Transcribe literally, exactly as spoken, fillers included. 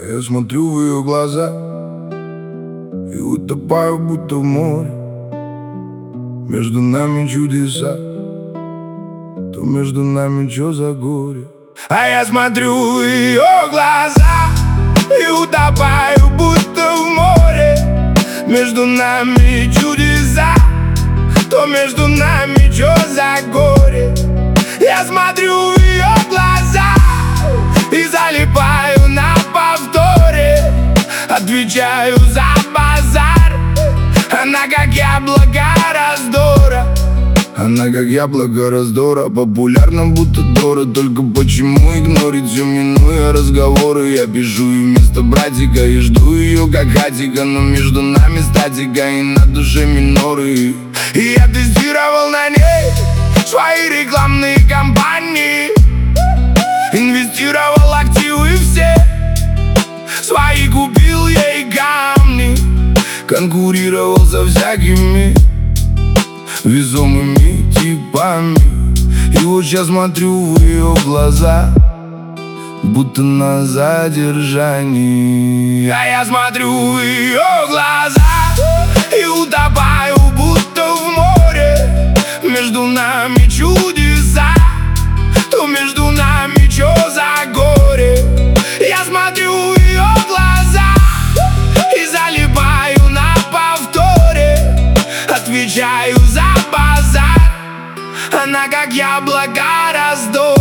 А я смотрю в ее глаза и утопаю, будто в море. Между нами чудеса, то между нами чё за горе. А я смотрю в ее глаза и утопаю, будто в море. Между нами чудеса, то между нами чё за горе. Я смотрю в ее глаза и залипаю на повторе. Отвечаю за базар. Она как яблоко раздора. Она как яблоко раздора. Популярна, будто Дора. Только почему игнорить все, минуя разговоры? Я пишу ей вместо братика и жду ее как хатика. Но между нами статика и на душе миноры. И я тестировал на ней свои рекламные кампании, инвестировал активы все свои, купил ей камни, конкурировал со всякими весомыми типами. И вот сейчас смотрю в ее глаза, будто на задержании. А я смотрю в ее глаза и утопаю, будто в море. Между нами чудеса, то между нами чё за горе. Я смотрю в ее глаза и залипаю на повторе. Отвечаю за базар. Она как яблоко раздора.